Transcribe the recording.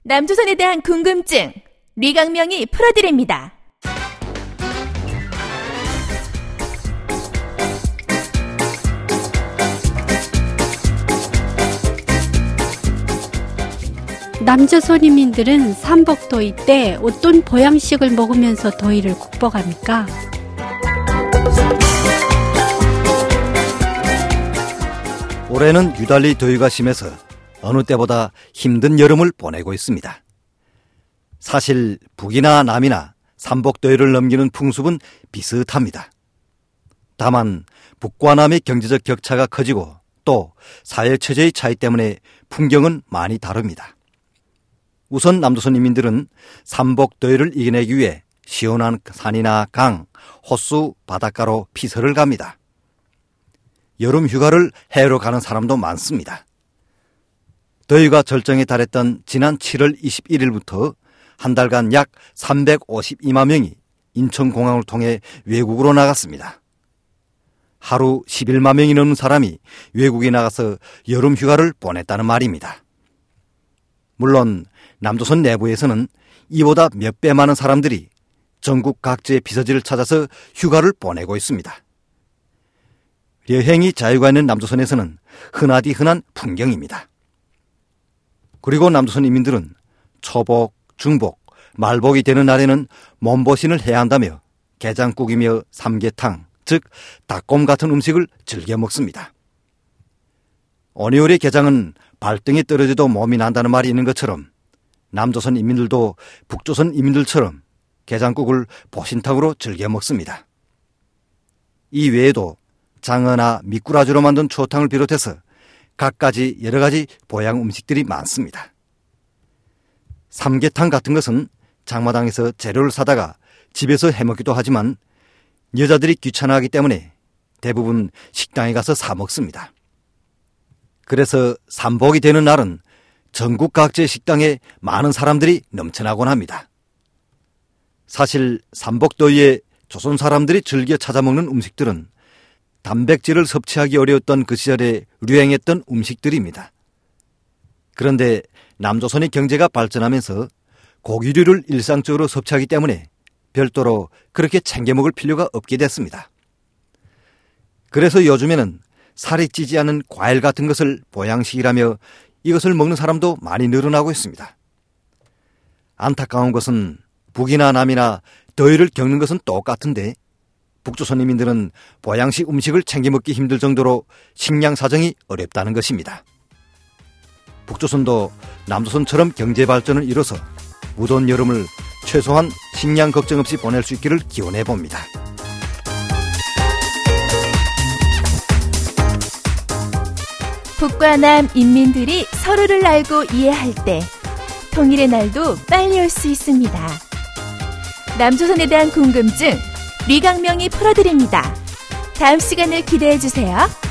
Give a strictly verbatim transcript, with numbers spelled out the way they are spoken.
남조선에 대한 궁금증, 류강명이 풀어드립니다. 남조선 인민들은 삼복도의 때 어떤 보양식을 먹으면서 더위를 극복합니까? 올해는 유달리 더위가 심해서 어느 때보다 힘든 여름을 보내고 있습니다. 사실 북이나 남이나 삼복더위를 넘기는 풍습은 비슷합니다. 다만 북과 남의 경제적 격차가 커지고 또 사회체제의 차이 때문에 풍경은 많이 다릅니다. 우선 남조선 인민들은 삼복더위를 이겨내기 위해 시원한 산이나 강, 호수, 바닷가로 피서를 갑니다. 여름 휴가를 해외로 가는 사람도 많습니다. 더위가 절정에 달했던 지난 칠월 이십일일부터 한 달간 약 삼백오십이만 명이 인천공항을 통해 외국으로 나갔습니다. 하루 십일만 명이 넘는 사람이 외국에 나가서 여름 휴가를 보냈다는 말입니다. 물론 남조선 내부에서는 이보다 몇 배 많은 사람들이 전국 각지의 피서지를 찾아서 휴가를 보내고 있습니다. 여행이 자유가 있는 남조선에서는 흔하디 흔한 풍경입니다. 그리고 남조선 인민들은 초복, 중복, 말복이 되는 날에는 몸보신을 해야 한다며 게장국이며 삼계탕, 즉 닭곰 같은 음식을 즐겨 먹습니다. 어느 게장은 발등에 떨어져도 몸이 난다는 말이 있는 것처럼 남조선 인민들도 북조선 인민들처럼 게장국을 보신탕으로 즐겨 먹습니다. 이 외에도 장어나 미꾸라지로 만든 추어탕을 비롯해서 갖가지 여러 가지 보양 음식들이 많습니다. 삼계탕 같은 것은 장마당에서 재료를 사다가 집에서 해먹기도 하지만 여자들이 귀찮아하기 때문에 대부분 식당에 가서 사 먹습니다. 그래서 삼복이 되는 날은 전국 각지의 식당에 많은 사람들이 넘쳐나곤 합니다. 사실 삼복더위에 조선 사람들이 즐겨 찾아먹는 음식들은 단백질을 섭취하기 어려웠던 그 시절에 유행했던 음식들입니다. 그런데 남조선의 경제가 발전하면서 고기류를 일상적으로 섭취하기 때문에 별도로 그렇게 챙겨 먹을 필요가 없게 됐습니다. 그래서 요즘에는 살이 찌지 않은 과일 같은 것을 보양식이라며 이것을 먹는 사람도 많이 늘어나고 있습니다. 안타까운 것은 북이나 남이나 더위를 겪는 것은 똑같은데 북조선 인민들은 보양식 음식을 챙겨 먹기 힘들 정도로 식량 사정이 어렵다는 것입니다. 북조선도 남조선처럼 경제 발전을 이뤄서 무더운 여름을 최소한 식량 걱정 없이 보낼 수 있기를 기원해 봅니다. 북과 남 인민들이 서로를 알고 이해할 때 통일의 날도 빨리 올 수 있습니다. 남조선에 대한 궁금증, 류강명이 풀어드립니다. 다음 시간을 기대해 주세요.